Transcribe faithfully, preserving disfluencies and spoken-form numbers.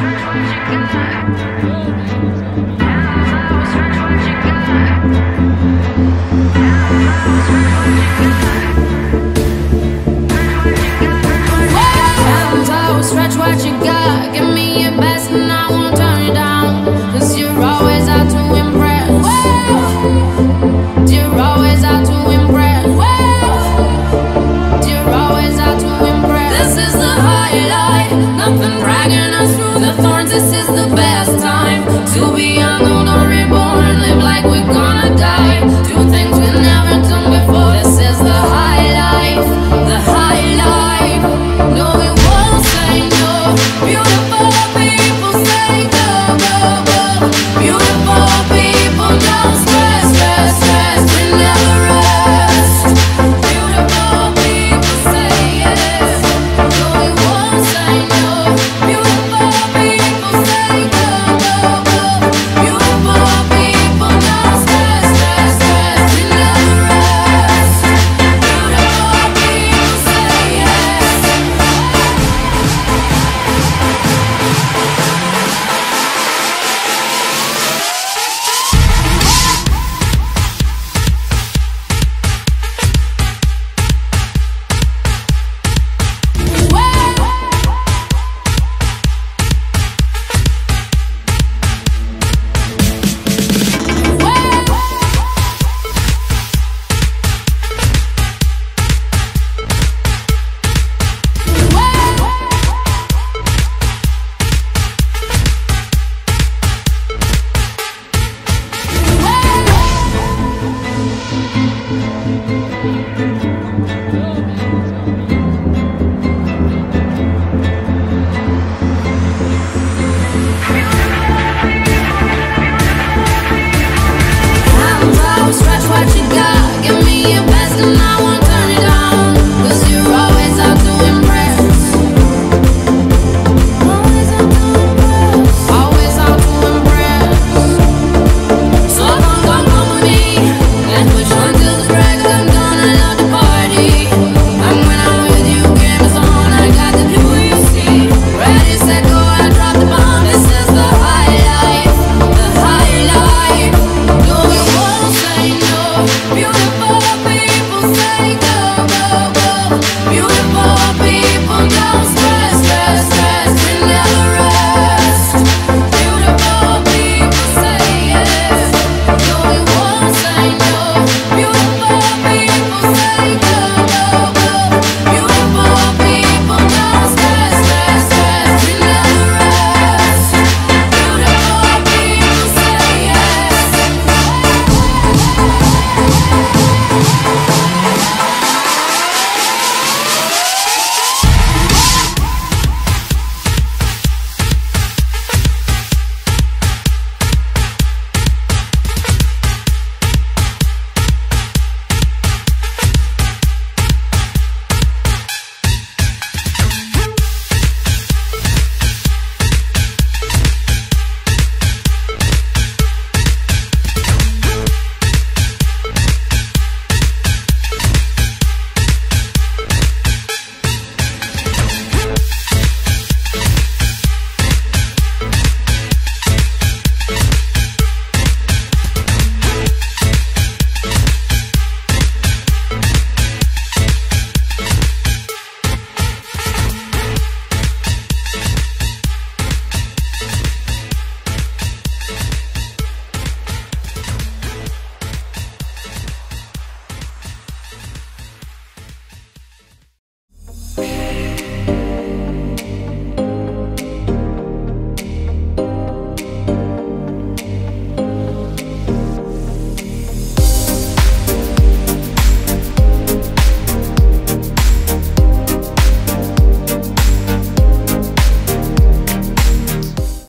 Stretch what you got, give me your best and I won't turn you down. Cause you're always out to impress. You're always out to impress. You're always out to impress. This is the highlight, nothing dragging us through the thorns. This is the best time to be